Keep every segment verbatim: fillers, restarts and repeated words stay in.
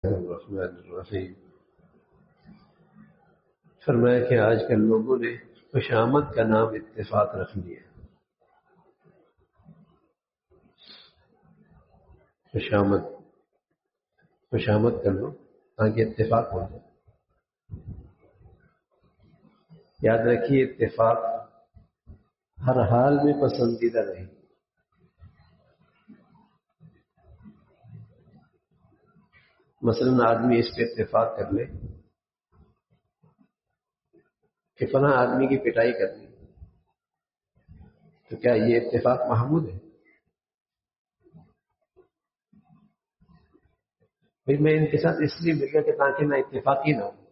الرحمن الرحیم فرمایا کہ آج کل لوگوں نے خوشامد کا نام اتفاق رکھ لیا. خوشامد خوشامد کر لو تاکہ اتفاق ہو جائے. یاد رکھیے اتفاق ہر حال میں پسندیدہ نہیں. مثلاً آدمی اس پہ اتفاق کر لے کہ فلاں آدمی کی پٹائی کرنی، تو کیا یہ اتفاق محمود ہے؟ بھائی میں ان کے ساتھ اس لیے مل گیا کہ تاکہ میں اتفاقی نہ ہوں.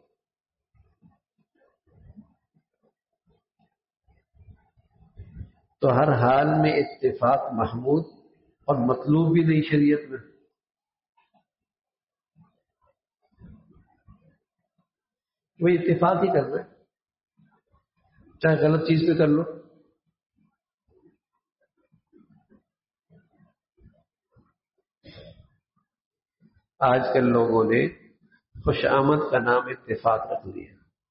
تو ہر حال میں اتفاق محمود اور مطلوب بھی نہیں شریعت میں. وہ اتفاق ہی کر رہے چاہے غلط چیز پہ کر لو. آج کل لوگوں نے خوش آمد کا نام اتفاق رکھ لیا.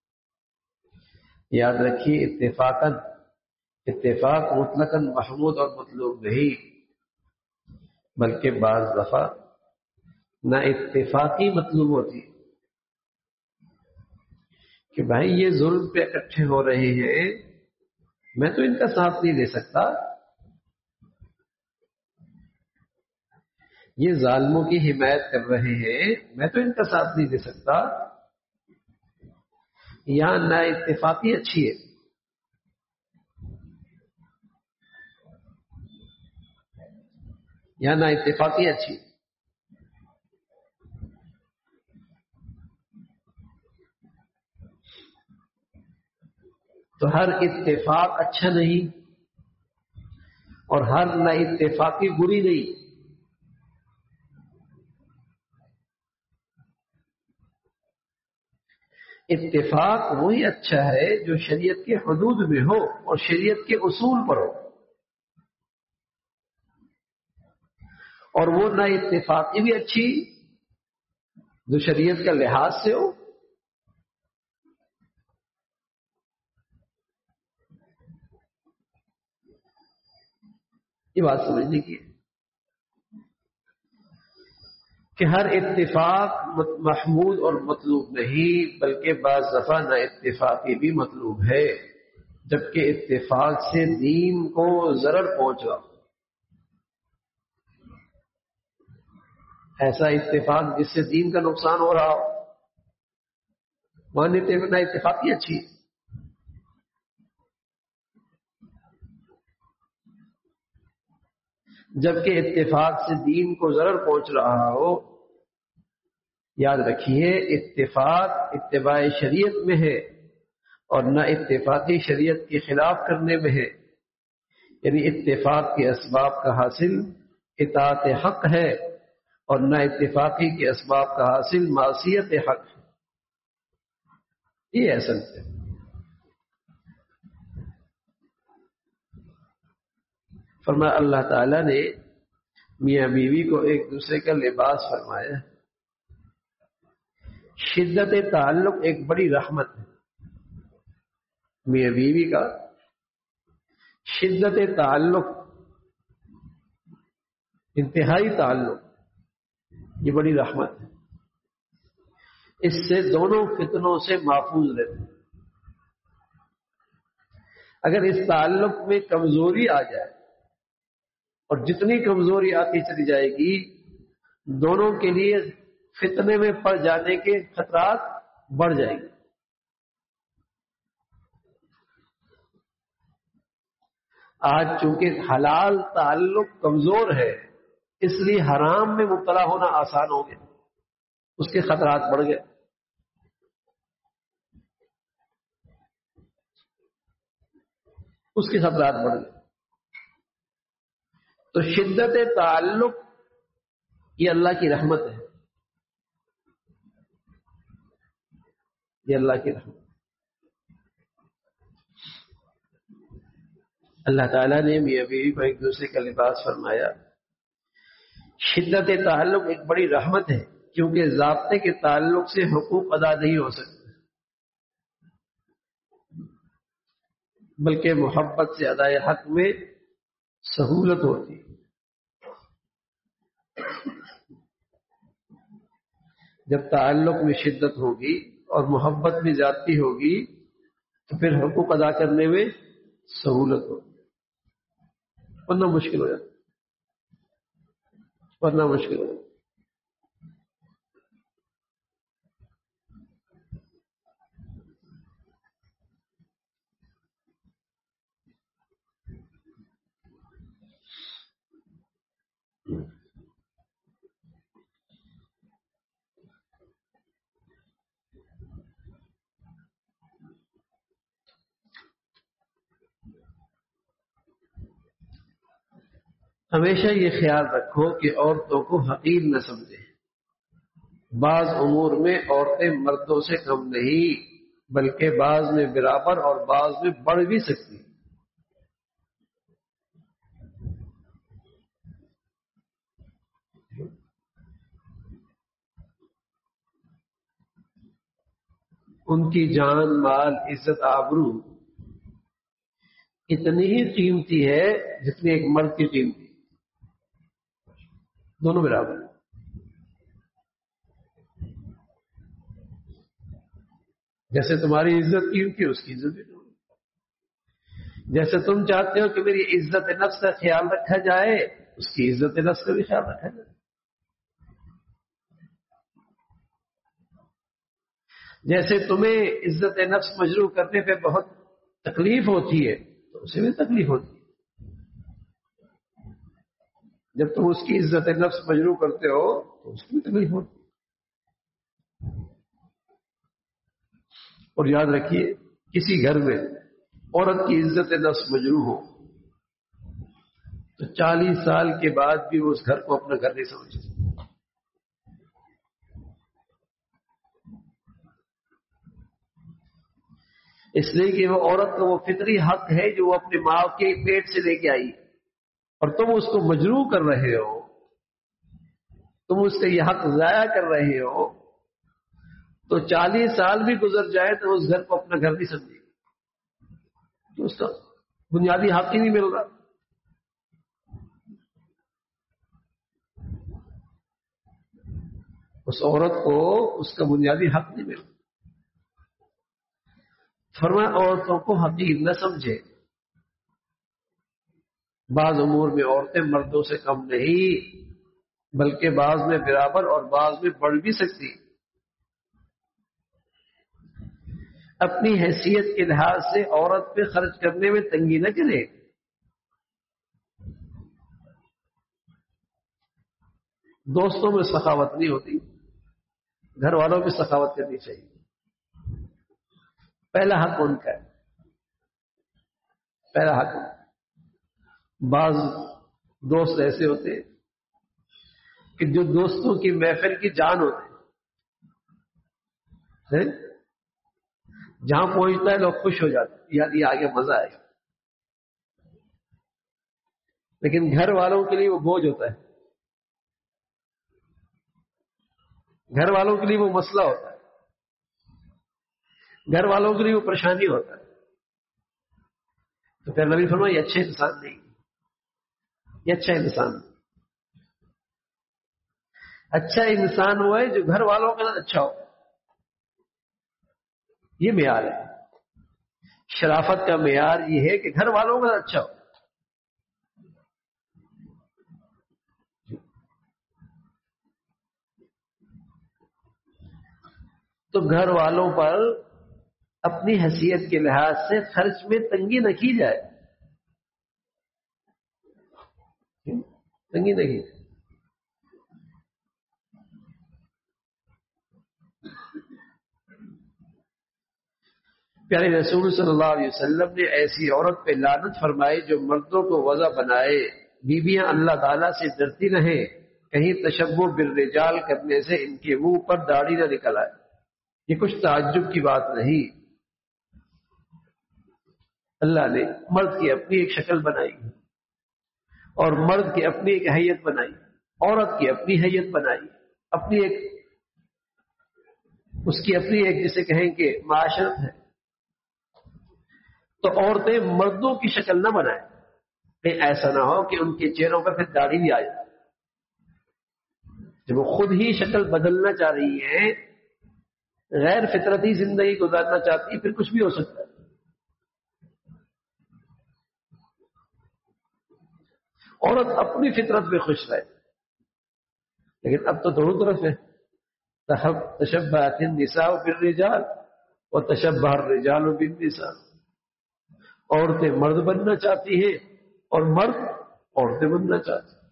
یاد رکھیے اتفاقاً اتفاق مطلقاً محمود اور مطلوب نہیں، بلکہ بعض دفعہ نہ اتفاقی مطلوب ہوتی کہ بھائی یہ ظلم پہ اکٹھے ہو رہے ہیں، میں تو ان کا ساتھ نہیں دے سکتا. یہ ظالموں کی حمایت کر رہے ہیں، میں تو ان کا ساتھ نہیں دے سکتا. یہاں نا اتفاقی اچھی ہے. یہاں نا اتفاقی اچھی ہے. تو ہر اتفاق اچھا نہیں اور ہر نا اتفاقی بری نہیں. اتفاق وہی اچھا ہے جو شریعت کے حدود میں ہو اور شریعت کے اصول پر ہو، اور وہ نا اتفاقی بھی اچھی جو شریعت کا لحاظ سے ہو. یہ بات سمجھنے کی ہے کہ ہر اتفاق محمود اور مطلوب نہیں، بلکہ بعض دفعہ نا اتفاقی بھی مطلوب ہے، جبکہ اتفاق سے دین کو ضرر پہنچا. ایسا اتفاق جس سے دین کا نقصان ہو رہا ہو، مانتے ہوئے نا اتفاقی اچھی ہے. جبکہ اتفاق سے دین کو ضرر پہنچ رہا ہو. یاد رکھیے اتفاق اتباع شریعت میں ہے اور نہ اتفاقی شریعت کے خلاف کرنے میں ہے. یعنی اتفاق کے اسباب کا حاصل اطاعت حق ہے اور نہ اتفاقی کے اسباب کا حاصل معصیت حق ہے. یہ اصل ہے. فرمایا اللہ تعالی نے میاں بیوی کو ایک دوسرے کا لباس فرمایا. شدت تعلق ایک بڑی رحمت ہے. میاں بیوی کا شدت تعلق، انتہائی تعلق، یہ بڑی رحمت ہے. اس سے دونوں فتنوں سے محفوظ رہتے ہیں. اگر اس تعلق میں کمزوری آ جائے، اور جتنی کمزوری آتی چلی جائے گی، دونوں کے لیے فتنے میں پڑ جانے کے خطرات بڑھ جائیں گے. آج چونکہ حلال تعلق کمزور ہے، اس لیے حرام میں مبتلا ہونا آسان ہو گیا، اس کے خطرات بڑھ گئے. اس کے خطرات بڑھ گئے. تو شدت تعلق یہ اللہ کی رحمت ہے. یہ اللہ کی رحمت. اللہ تعالیٰ نے میاں بیوی کو ایک دوسرے کا لباس فرمایا. شدت تعلق ایک بڑی رحمت ہے. کیونکہ ضابطے کے تعلق سے حقوق ادا نہیں ہو سکتے، بلکہ محبت سے ادائے حق میں سہولت ہوتی۔ جب تعلق میں شدت ہوگی اور محبت بھی زیادتی ہوگی تو پھر حقوق ادا کرنے میں سہولت ہوگی، ورنہ مشکل ہو جاتا ورنہ مشکل ہو جاتا ہمیشہ یہ خیال رکھو کہ عورتوں کو حقیر نہ سمجھیں۔ بعض امور میں عورتیں مردوں سے کم نہیں، بلکہ بعض میں برابر اور بعض میں بڑھ بھی سکتی۔ ان کی جان، مال، عزت، آبرو اتنی ہی قیمتی ہے جتنی ایک مرد کی قیمتی، دونوں برابر۔ جیسے تمہاری عزت قیمتی، اس کی عزت بھی قیمتی۔ جیسے تم چاہتے ہو کہ میری عزت نفس کا خیال رکھا جائے، اس کی عزت نفس کا بھی خیال رکھا جائے۔ جیسے تمہیں عزت نفس مجروح کرنے پہ بہت تکلیف ہوتی ہے تو اسے بھی تکلیف ہوتی ہے۔ جب تم اس کی عزت نفس مجروح کرتے ہو تو اس کی بھی تکلیف ہوتی ہے۔ اور یاد رکھیے، کسی گھر میں عورت کی عزت نفس مجروح ہو تو چالیس سال کے بعد بھی وہ اس گھر کو اپنا گھر نہیں سمجھتی۔ اس لیے کہ وہ عورت کا وہ فطری حق ہے جو وہ اپنے ماں کے پیٹ سے لے کے آئی، اور تم اس کو مجروح کر رہے ہو، تم اس کا یہ حق ضائع کر رہے ہو، تو چالیس سال بھی گزر جائے تو اس گھر کو اپنا گھر نہیں سمجھے، تو اس کا بنیادی حق ہی نہیں مل رہا۔ اس عورت کو اس کا بنیادی حق نہیں مل رہا۔ فرمایا عورتوں کو حقیر نہ سمجھے، بعض امور میں عورتیں مردوں سے کم نہیں، بلکہ بعض میں برابر اور بعض میں بڑھ بھی سکتی۔ اپنی حیثیت کے لحاظ سے عورت پہ خرچ کرنے میں تنگی نہ کرے۔ دوستوں میں سخاوت نہیں ہوتی، گھر والوں میں سخاوت کرنی چاہیے۔ پہلا حق ان کا ہے، پہلا حق۔ بعض دوست ایسے ہوتے ہیں کہ جو دوستوں کی محفل کی جان ہوتے ہیں، جہاں پہنچتا ہے لوگ خوش ہو جاتے ہیں، یاد یہ آگے مزہ آئے گا، لیکن گھر والوں کے لیے وہ بوجھ ہوتا ہے، گھر والوں کے لیے وہ مسئلہ ہوتا ہے، گھر والوں کے لیے وہ پریشانی ہوتا ہے۔ تو پھر نبی فرمایا یہ اچھے انسان نہیں، یہ اچھا انسان۔ اچھا انسان وہ ہے جو گھر والوں کے ساتھ اچھا ہو، یہ معیار ہے۔ شرافت کا معیار یہ ہے کہ گھر والوں کے ساتھ اچھا ہو۔ تو گھر والوں پر اپنی حیثیت کے لحاظ سے خرچ میں تنگی نہ کی جائے، تنگی نہ کی جائے۔ پیارے رسول صلی اللہ علیہ وسلم نے ایسی عورت پہ لعنت فرمائی جو مردوں کو وضع بنائے۔ بیویاں اللہ تعالیٰ سے ڈرتی رہیں، کہیں تشبہ بالرجال کرنے سے ان کے منہ پر داڑھی نہ نکل آئے۔ یہ کچھ تعجب کی بات نہیں، اللہ نے مرد کی اپنی ایک شکل بنائی اور مرد کی اپنی ایک حیت بنائی، عورت کی اپنی حیت بنائی، اپنی ایک اس کی اپنی ایک جسے کہیں کہ معاشرت ہے. تو عورتیں مردوں کی شکل نہ بنائیں، کہیں ایسا نہ ہو کہ ان کے چہروں پر پھر داڑھی بھی آ جائے. جب وہ خود ہی شکل بدلنا چاہ رہی ہیں، غیر فطرتی زندگی گزارنا چاہتی ہے، پھر کچھ بھی ہو سکتا ہے. عورت اپنی فطرت میں خوش رہے، لیکن اب تو دونوں طرف ہے. تشبہت النساء بالرجال وتشبہ الرجال بالنساء. عورتیں مرد بننا چاہتی ہیں اور مرد عورتیں بننا چاہتی ہیں.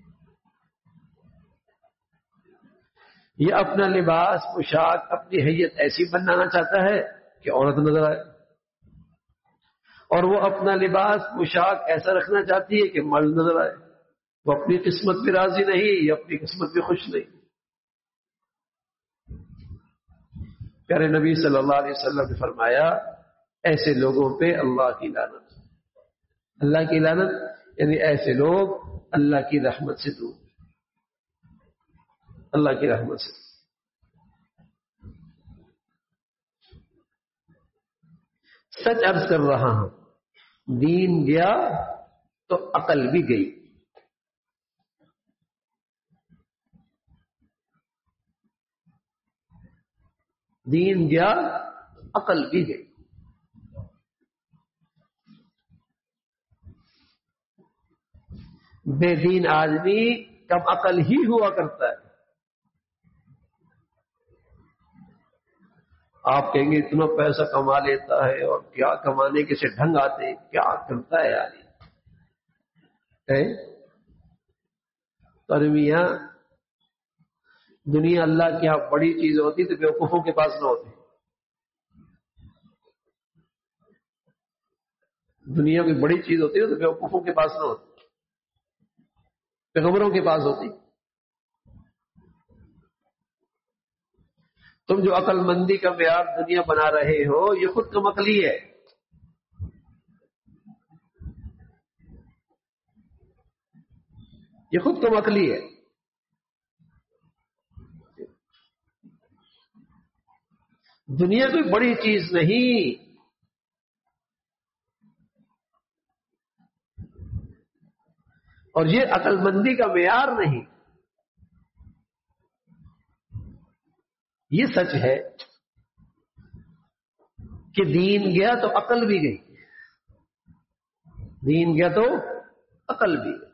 یہ اپنا لباس پوشاک اپنی حیت ایسی بنانا چاہتا ہے کہ عورت نظر آئے، اور وہ اپنا لباس پوشاک ایسا رکھنا چاہتی ہے کہ مرد نظر آئے. وہ اپنی قسمت پہ راضی نہیں، یہ اپنی قسمت پہ خوش نہیں. پیارے نبی صلی اللہ علیہ وسلم نے فرمایا ایسے لوگوں پہ اللہ کی لعنت. اللہ کی لعنت یعنی ایسے لوگ اللہ کی رحمت سے دور، اللہ کی رحمت سے. سچ عرض کر رہا ہوں، دین گیا تو عقل بھی گئی. دین گیا عقل بھی گئی. بے دین آدمی کم عقل ہی ہوا کرتا ہے. آپ کہیں گے اتنا پیسہ کما لیتا ہے اور کیا کمانے کے سے ڈھنگ آتے، کیا کرتا ہے یار. پر میاں دنیا اللہ کی یہاں بڑی چیز ہوتی تو بیوقوفوں کے پاس نہ ہوتی. دنیا کی بڑی چیز ہوتی ہے تو بیوقوفوں کے پاس نہ ہوتی، پیغمبروں کے پاس ہوتی. تم جو عقل مندی کا معیار دنیا بنا رہے ہو یہ خود کم عقلی ہے. یہ خود کم عقلی ہے. دنیا کوئی بڑی چیز نہیں، اور یہ عقل مندی کا معیار نہیں. یہ سچ ہے کہ دین گیا تو عقل بھی گئی، دین گیا تو عقل بھی گئی،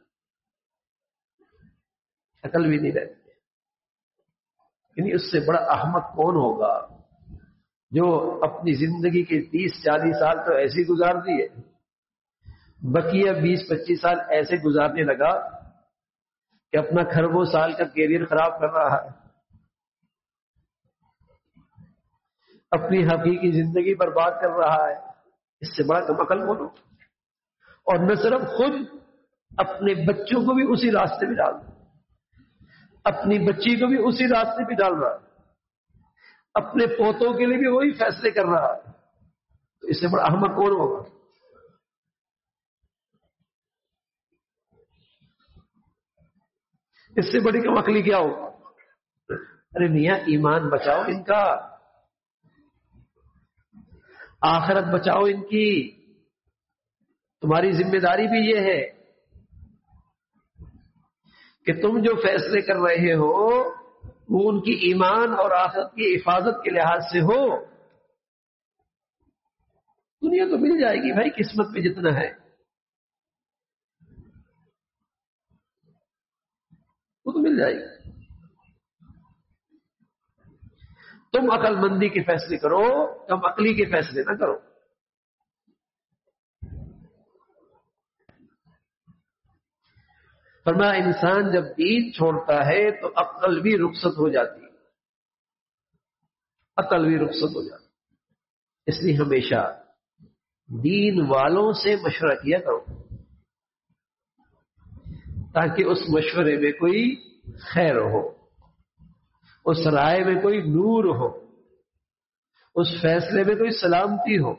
عقل بھی نہیں رہتی. یعنی اس سے بڑا احمق کون ہوگا جو اپنی زندگی کے تیس چالیس سال تو ایسے گزار دیے، بقیہ بیس پچیس سال ایسے گزارنے لگا کہ اپنا کھربوں سال کا کیریئر خراب کر رہا ہے، اپنی حقیقی زندگی برباد کر رہا ہے. اس سے بڑا کم عقل بولو. اور نہ صرف خود، اپنے بچوں کو بھی اسی راستے پہ ڈال رہا، اپنی بچی کو بھی اسی راستے پہ ڈال رہا، اپنے پوتوں کے لیے بھی وہی فیصلے کر رہا ہے. تو اس سے بڑا احمق کون ہوگا؟ اس سے بڑی کم عقلی کیا ہوگا؟ ارے میاں ایمان بچاؤ ان کا، آخرت بچاؤ ان کی. تمہاری ذمہ داری بھی یہ ہے کہ تم جو فیصلے کر رہے ہو وہ ان کی ایمان اور آخرت کی حفاظت کے لحاظ سے ہو. دنیا تو مل جائے گی بھائی قسمت میں جتنا ہے، وہ تو مل جائے گی. تم عقل مندی کے فیصلے کرو، کم عقلی کے فیصلے نہ کرو. فرمایا انسان جب دین چھوڑتا ہے تو عقل بھی رخصت ہو جاتی ہے، عقل بھی رخصت ہو جاتی. اس لیے ہمیشہ دین والوں سے مشورہ کیا کرو تاکہ اس مشورے میں کوئی خیر ہو، اس رائے میں کوئی نور ہو، اس فیصلے میں کوئی سلامتی ہو.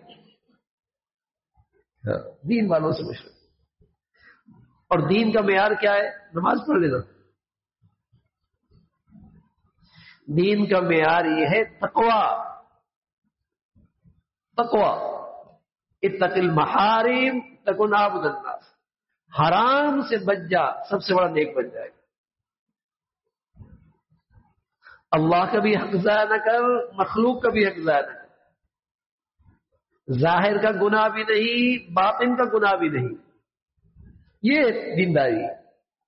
دین والوں سے مشورہ. اور دین کا معیار کیا ہے؟ نماز پڑھ لینا. دین کا معیار یہ ہے تقوی. تقوی اتق المحارم تکن عبد الناس. حرام سے بچ جا، سب سے بڑا نیک بن جائے گا. اللہ کا بھی حق ضائع نہ کر، مخلوق کا بھی حق ضائع نہ کر. ظاہر کا گناہ بھی نہیں، باطن کا گناہ بھی نہیں. یہ دینداری ہے.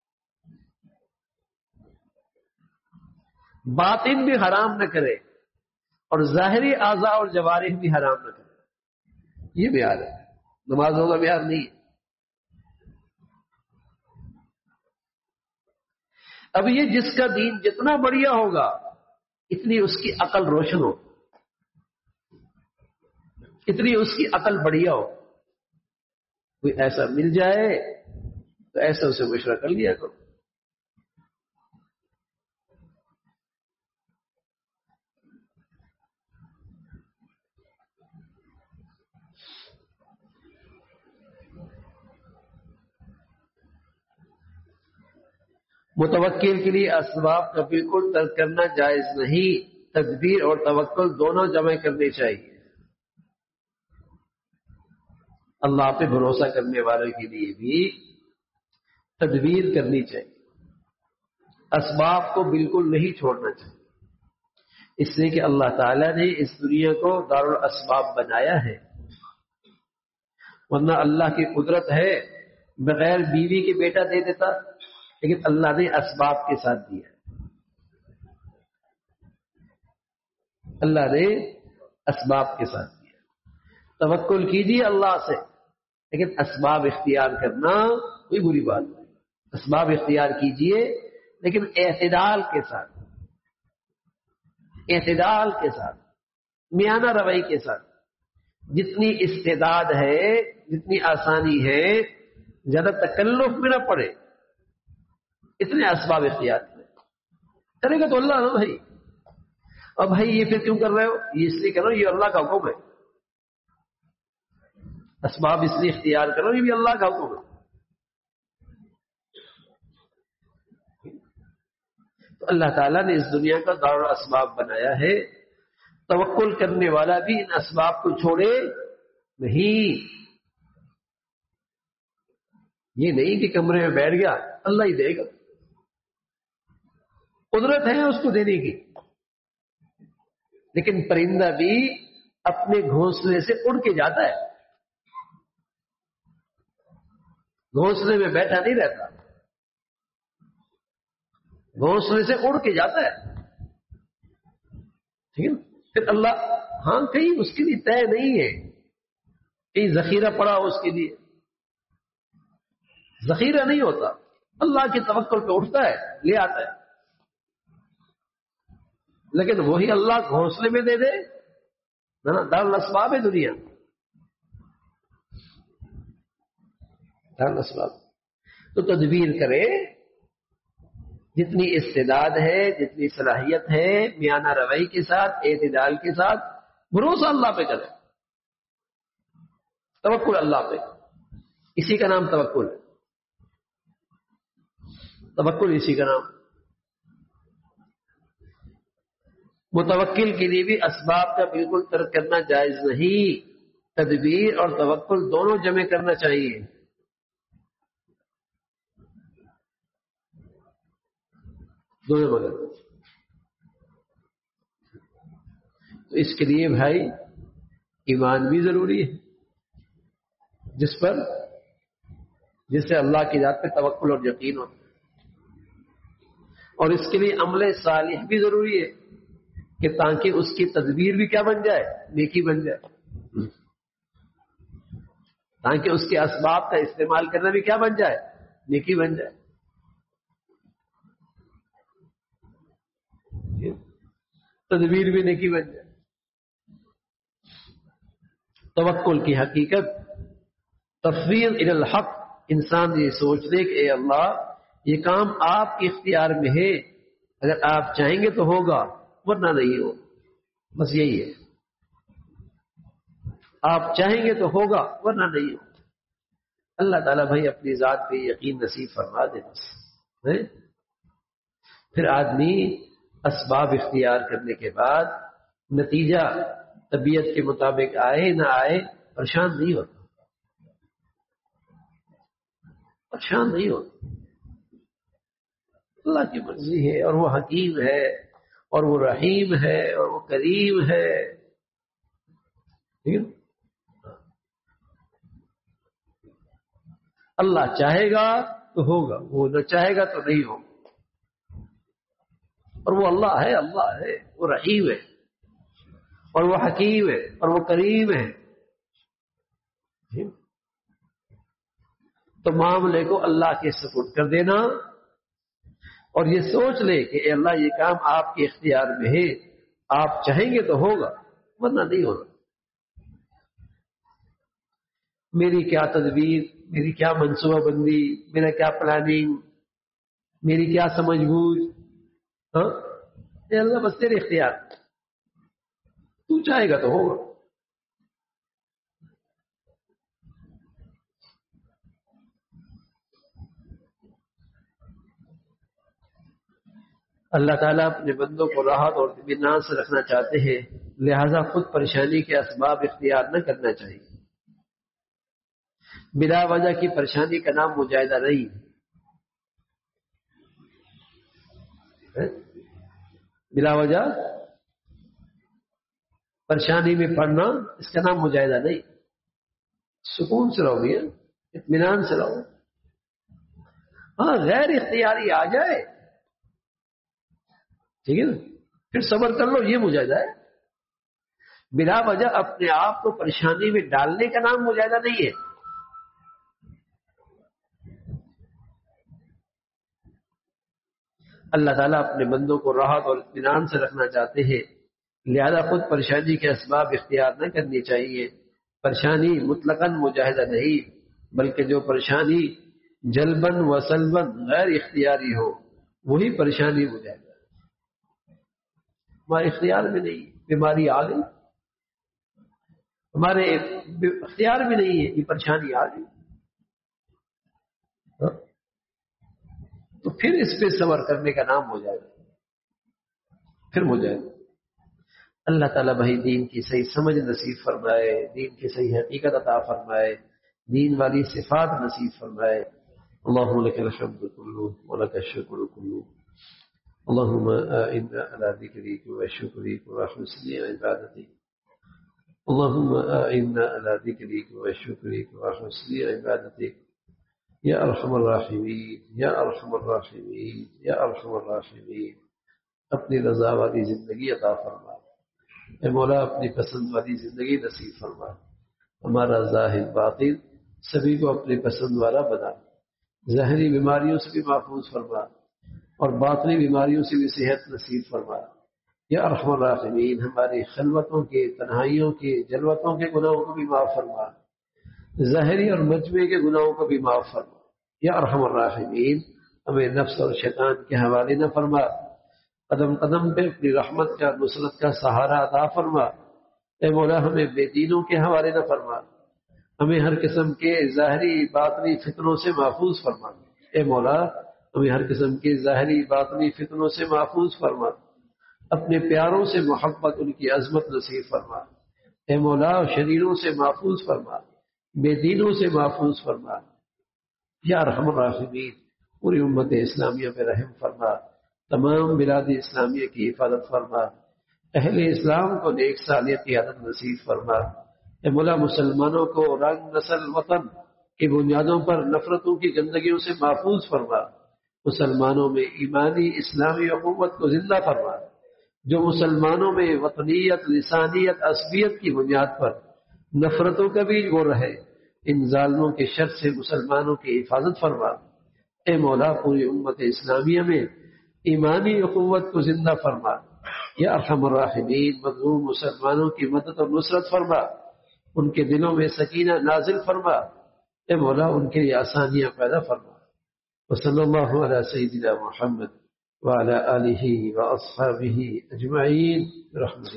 باطن بھی حرام نہ کرے اور ظاہری اعضاء اور جوارح بھی حرام نہ کرے. یہ معیار ہے، نمازوں کا معیار نہیں ہے. اب یہ جس کا دین جتنا بڑھیا ہوگا اتنی اس کی عقل روشن ہو، اتنی اس کی عقل بڑھیا ہو. کوئی ایسا مل جائے تو ایسا اسے مشورہ کر لیا کرو. متوکل کے لیے اسباب کا بالکل ترک کرنا جائز نہیں. تدبیر اور توکل دونوں جمع کرنے چاہیے. اللہ پہ بھروسہ کرنے والوں کے لیے بھی تدبیر کرنی چاہیے. اسباب کو بالکل نہیں چھوڑنا چاہیے، اس لیے کہ اللہ تعالیٰ نے اس دنیا کو دارالاسباب بنایا ہے. ورنہ اللہ کی قدرت ہے بغیر بیوی کے بیٹا دے دیتا، لیکن اللہ نے اسباب کے ساتھ دیا. اللہ نے اسباب کے ساتھ دیا. توکل کیجیے اللہ سے، لیکن اسباب اختیار کرنا کوئی بری بات نہیں. اسباب اختیار کیجیے لیکن اعتدال کے ساتھ، اعتدال کے ساتھ، میانہ روی کے ساتھ. جتنی استعداد ہے، جتنی آسانی ہے، زیادہ تکلف میں نہ پڑے، اتنے اسباب اختیار کریں. کرے گا تو اللہ نا بھائی. اب بھائی یہ پھر کیوں کر رہے ہو؟ یہ اس لیے کر رہا ہوں، یہ اللہ کا حکم ہے. اسباب اس لیے اختیار کر رہا ہوں، یہ بھی اللہ کا حکم ہے. تو اللہ تعالیٰ نے اس دنیا کا دارالاسباب بنایا ہے. توکل کرنے والا بھی ان اسباب کو چھوڑے نہیں. یہ نہیں کہ کمرے میں بیٹھ گیا اللہ ہی دے گا. قدرت ہے اس کو دینے کی، لیکن پرندہ بھی اپنے گھونسلے سے اڑ کے جاتا ہے، گھونسلے میں بیٹھا نہیں رہتا، گھونسلے سے اڑ کے جاتا ہے. ٹھیک ہے. پھر اللہ ہاں کہیں اس کے لیے طے نہیں ہے، کہیں ذخیرہ پڑا ہو اس کے لیے، ذخیرہ نہیں ہوتا. اللہ کے توکل پہ اٹھتا ہے، لے آتا ہے. لیکن وہی اللہ گھونسلے میں دے دے، دارالاسباب ہے دنیا، دارالاسباب. تو تدبیر کرے، جتنی استعداد ہے، جتنی صلاحیت ہے، میانہ روی کے ساتھ، اعتدال کے ساتھ، بھروسہ اللہ پہ کرے، توکل اللہ پہ. اسی کا نام توکل ہے. توکل اسی کا نام. متوکل کے لیے بھی اسباب کا بالکل ترک کرنا جائز نہیں. تدبیر اور توکل دونوں جمع کرنا چاہیے. دونوں مگر. تو اس کے لیے بھائی ایمان بھی ضروری ہے، جس پر جس سے اللہ کی ذات پہ توکل اور یقین ہوتا ہے. اور اس کے لیے عمل صالح بھی ضروری ہے کہ تاکہ اس کی تدبیر بھی کیا بن جائے، نیکی بن جائے. تاکہ اس کے اسباب کا استعمال کرنا بھی کیا بن جائے، نیکی بن جائے. تدبیر بھی نیکی بن جائے. توکل کی حقیقت تفویض الی الحق، انسان یہ سوچ لے کہ اے اللہ یہ کام آپ کے اختیار میں ہے، اگر آپ چاہیں گے تو ہوگا ورنہ نہیں ہو. بس یہی ہے، آپ چاہیں گے تو ہوگا ورنہ نہیں ہو. اللہ تعالیٰ بھائی اپنی ذات پہ یقین نصیب فرما دے. بس پھر آدمی اسباب اختیار کرنے کے بعد نتیجہ طبیعت کے مطابق آئے نہ آئے پریشان نہیں ہوتا پریشان نہیں ہوتا اللہ کی مرضی ہے، اور وہ حکیم ہے، اور وہ رحیم ہے، اور وہ کریم ہے. ٹھیک ہے، اللہ چاہے گا تو ہوگا، وہ نہ چاہے گا تو نہیں ہوگا. اور وہ اللہ ہے، اللہ ہے، وہ رحیم ہے، اور وہ حکیم ہے، اور وہ کریم ہے. تو معاملے کو اللہ کے سپرد کر دینا، اور یہ سوچ لے کہ اے اللہ یہ کام آپ کے اختیار میں ہے، آپ چاہیں گے تو ہوگا ورنہ نہیں ہوگا. میری کیا تدبیر، میری کیا منصوبہ بندی، میرا کیا پلاننگ، میری کیا سمجھ بوجھ، ہاں اے اللہ بس تیرے اختیار، تو چاہے گا تو ہوگا. اللہ تعالیٰ اپنے بندوں کو راحت اور اطمینان سے رکھنا چاہتے ہیں، لہذا خود پریشانی کے اسباب اختیار نہ کرنا چاہیے. بلا وجہ کی پریشانی کا نام مجاہدہ نہیں ہے. بلا وجہ پریشانی میں پڑنا اس کا نام مجاہدہ نہیں. سکون سے رہو گے، اطمینان سے رہو. ہاں غیر اختیاری آ جائے ٹھیک ہے نا، پھر صبر کر لو، یہ مجاہدہ ہے. بلا وجہ اپنے آپ کو پریشانی میں ڈالنے کا نام مجاہدہ نہیں ہے. اللہ تعالیٰ اپنے بندوں کو راحت اور اطمینان سے رکھنا چاہتے ہیں، لہذا خود پریشانی کے اسباب اختیار نہ کرنی چاہیے. پریشانی مطلقاً مجاہدہ نہیں، بلکہ جو پریشانی جلبن و سلبن غیر اختیاری ہو وہی پریشانی مجاہدہ. ہمارے اختیار میں نہیں، بیماری آ گئی، ہمارے اختیار میں نہیں ہے، یہ پریشانی آ گئی، تو پھر اس پہ صبر کرنے کا نام ہو جائے گا، پھر ہو جائے گا. اللہ تعالیٰ بھائی دین کی صحیح سمجھ نصیب فرمائے، دین کی صحیح حقیقت عطا فرمائے، دین والی صفات نصیب فرمائے. اللہم لک الحمد کلہ ولک الشکر کلہ. اللهم أعنا على ذكرك وشكرك وحسن عبادتك. اللهم أعنا على ذكرك وشكرك وحسن عبادتك. يا أرحم الراحمين يا أرحم الراحمين يا أرحم الراحمين. اپنی رضا والی زندگی عطا فرما اے مولا، اپنی پسند والی زندگی نصیب فرما. ہمارا ظاہر باطن سبھی کو اپنی پسند والا بنا. ظاہری بیماریوں سے بھی محفوظ فرما اور باطنی بیماریوں سے بھی صحت نصیب فرما. یا ارحم الراحمین ہماری خلوتوں کے، تنہائیوں کے، جلوتوں کے گناہوں کو بھی معاف فرما، ظاہری اور مجموعے کے گناہوں کو بھی معاف فرما. یا ارحم الراحمین ہمیں نفس اور شیطان کے حوالے نہ فرما، قدم قدم پہ اپنی رحمت کا، نصرت کا سہارا عطا فرما. اے مولا ہمیں بے دینوں کے حوالے نہ فرما، ہمیں ہر قسم کے ظاہری باطنی فتنوں سے محفوظ فرما. اے مولا ہمیں ہر قسم کے ظاہری باطنی فتنوں سے محفوظ فرما. اپنے پیاروں سے محبت، ان کی عظمت نصیب فرما. اے مولا شریروں سے محفوظ فرما، بے دینوں سے محفوظ فرما. یا ارحم الراحمین پوری امت اسلامیہ پہ رحم فرما، تمام بلاد اسلامیہ کی حفاظت فرما، اہل اسلام کو نیک صالح کی عادت نصیب فرما. اے مولا مسلمانوں کو رنگ، نسل، وطن کی بنیادوں پر نفرتوں کی گندگیوں سے محفوظ فرما. مسلمانوں میں ایمانی اسلامی حکومت کو زندہ فرما. جو مسلمانوں میں وطنیت، لسانیت، عصبیت کی بنیاد پر نفرتوں کا بیج بو رہے، ان ظالموں کے شر سے مسلمانوں کی حفاظت فرما. اے مولا پوری امت اسلامیہ میں ایمانی حکومت کو زندہ فرما. یا ارحم الراحمین مظلوم مسلمانوں کی مدد اور نصرت فرما، ان کے دلوں میں سکینہ نازل فرما. اے مولا ان کے لیے آسانیاں پیدا فرما. وصلی اللہ علی سیدنا محمد وعلی آلہ واصحابہ اجمعین برحمتک.